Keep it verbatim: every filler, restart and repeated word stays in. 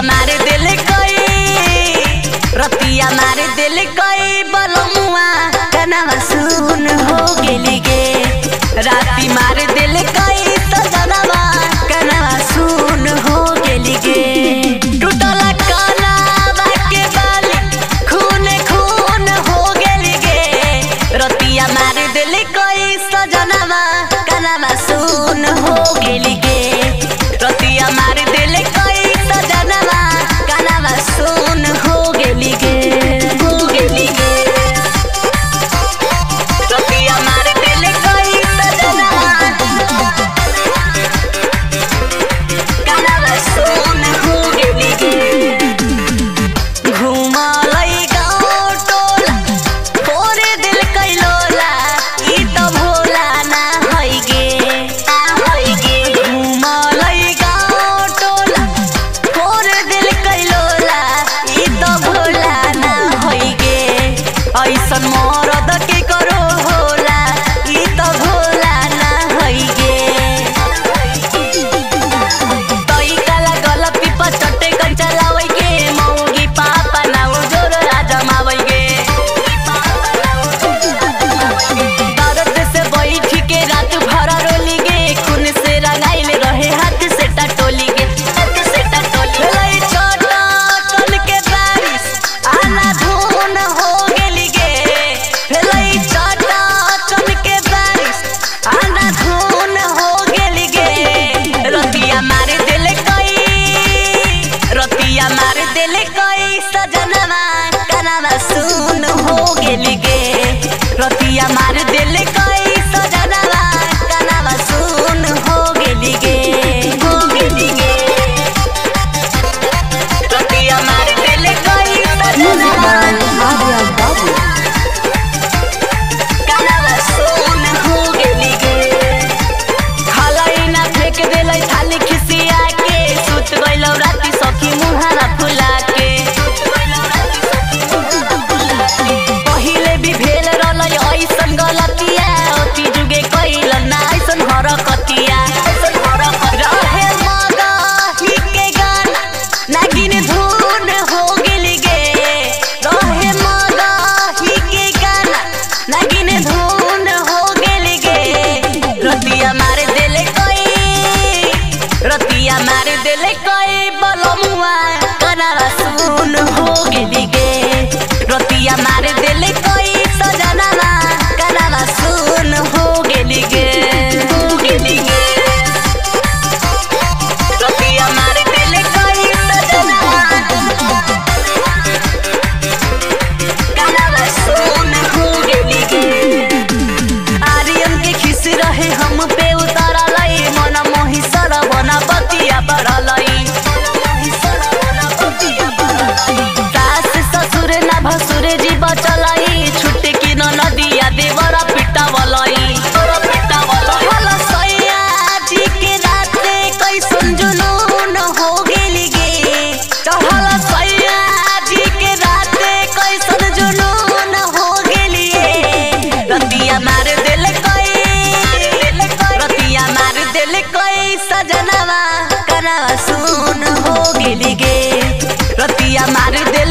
मार दिल कोई रतिया मार दिल कोई बलमुआ कनवा सुन हो गेली गे राती मार दिल कोई सजनवा कनवा सुन हो गेली गे टूटला कनवा के बाली खून खून हो गेली गे रतिया मार दिल कोई सजनवा कनवा सुन हो गेली गे रतिया मार दिल कोई सजनवा कनवा सुन हो गेली गे हो गेली गे रतिया मार दिल कोई सजनवा कनवा सुन हो गेली गे घुमालै गाँव टोला तोरे दिल कैलोला ई त भोला ना होइ गे ना होइ गे घुमालै गाँव टोला तोरे दिल कैलोला ई त भोला ना होइ गे ऐसन मरद के करो होला ई त भोला ना होइ गे तई काला गलती पर चट्टे कन चलावै गे मौगी पापा ना जोर राजमावै गे दर्द से बैठ के रात भर रोली गे खून से रंगाइल रहे हाथ से टटोली गे हाथ से टटोली लई छोटा टन के बारिश आना धुन हो गेली गे लई छोटा टन के बारिश आना धुन हो गेली गे रतिया मार दिल कोई रतिया मार दिल कोई सजनवा कनवा सुन हो गेली गे रतिया मार दिल कोई सजनवा कनवा सुन हो गेली गे हो गेली गे रतिया मार दिल कोई सजनवा कनवा सुन हो गेली गे खलै ना फेंक देलै थाली खिसिया के सुत गइलौ राती सखी मुहारा फुला के पहिले भी भेल रहलै ऐसन गलतिया अति जुगे कैल ना ऐसन हरकतिया ऐसन हरकत रहे मगही के गाना नागिन धुन हो गेली गे रहे मगही के गाना नागिन धुन हो गेली गे रतिया मार दिल कोई रतिया मार दिल कोई बलमुआ कनवा सुन हो गेली गे रतिया मार दिल कोई सजनवा कनवा सुन हो गेली गे हो गेली गे रतिया मार दिल कोई सजनवा कनवा सुन हो गेली गे आर्यन के खिस रहे हम पे उतरलै मन मोहि सरवना बतिया बढ़लै सास ससुर ना भसुर जी बचलै छुट की न नदिया देवरा पिटावलै चढ़ल सैया जी के राते कैसन जुनून हो गेली गे चढ़ल सैया जी के राते कैसन जुनून हो गेली रतिया मार दिल कोई रतिया मार दिल कोई सजनवा कनवा सुन हो गेली गे रतिया मार दिल